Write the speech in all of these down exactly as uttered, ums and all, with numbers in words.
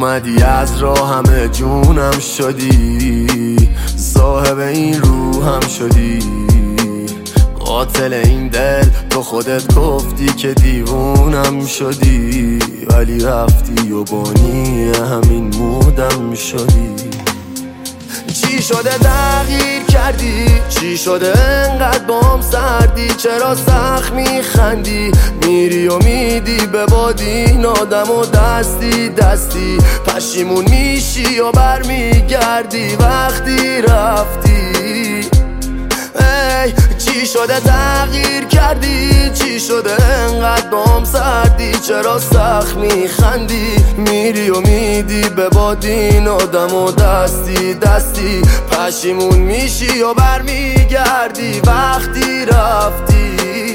اومدی از راه همه جونم شدی، صاحب این روحم شدی، قاتل این دل تو خودت گفتی که دیوونم شدی، ولی رفتی و بانی همین مودم شدی. چی شده تغییر کردی؟ چی شده انقدر بام سردی؟ چرا سخت میخندی؟ میری و میدی به باد این آدم و دستی دستی پشیمون میشی و برمیگردی وقتی رفتی. ای چی شده تغییر کردی؟ چی شده انقدر بام سردی؟ چرا سخت میخندی؟ میری و میدی به باد این آدم و دستی دستی پشیمون میشی و برمیگردی وقتی رفتی.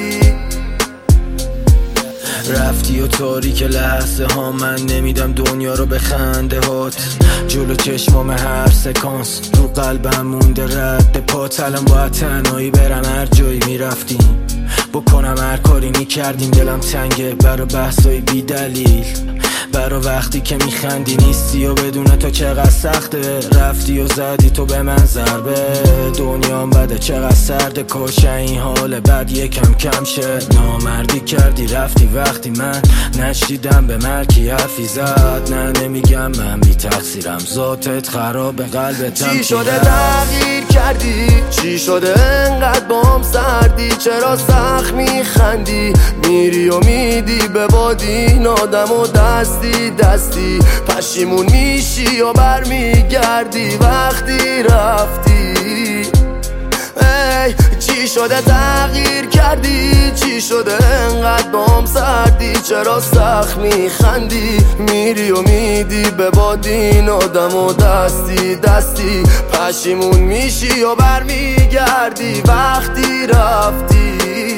رفتی و تاریک لحظه ها من نمیدم دنیا رو به خنده هات، جلو چشمام هر سکانس رو قلبم مونده رد پات. الان باید تنهایی برم هر جایی میرفتیم، بکنم هر کاری میکردیم. دلم تنگه برا بحثای بی دلیل، برا وقتی که میخندی نیستی و بدون تو چقدر سخته. رفتی و زدی تو به من ضربه، دنیام بده چقدر سرده. کاش این حال بد یکم کم شه. نامردی کردی رفتی وقتی من نشیدم به مرکی حرفی زد. نه نمیگم من بی تقصیرم، ذاتت خراب قلبتم. چی شده تغییر کردی؟ چی شده انقدر بام سردی؟ چرا سخت میخندی؟ میری و میدی به باد این آدم و دستی دستی پشیمون میشی و برمیگردی وقتی رفتی. ای چی شده تغییر کردی؟ چی شده انقدر بام سردی؟ چرا سخت میخندی؟ میری و میدی به باد این آدم و دستی دستی پشیمون میشی و برمیگردی وقتی رفتی.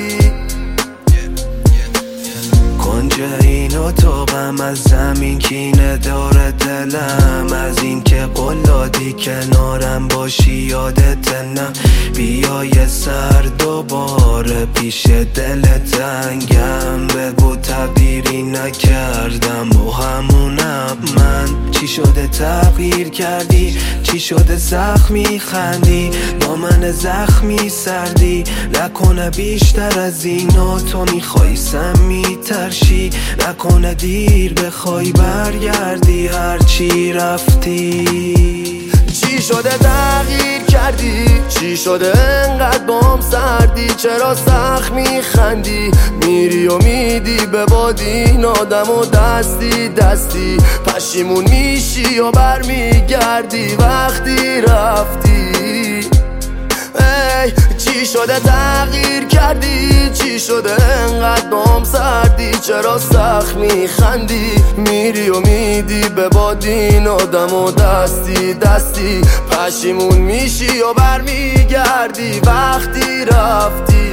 کنج این اتاقم از زمین کینه داره دلم، از این که قلادی کنارم باشی یادت نه. بیا یه سر دوباره پیش دل تنگم، بگو تغییری نکردم با همونم من. چی شده تغییر کردی؟ چی شده زخمی خندی؟ با من زخمی سردی نکنه بیشتر از اینا تو میخوای سمی ترشی، نکنه دیر بخوای برگردی هرچی رفتی. چی شده تغییر کردی؟ چی شده انقدر بام سردی؟ چرا سخت میخندی؟ میری و میدی به باد این آدم و دستی دستی پشیمون میشی و برمیگردی وقتی رفتی. ای چی شده تغییر کردی؟ چی شده انقدر بام سردی؟ چرا سخت میخندی؟ میری و میدی به باد این آدم و دستی دستی پشیمون میشی و برمیگردی وقتی رفتی.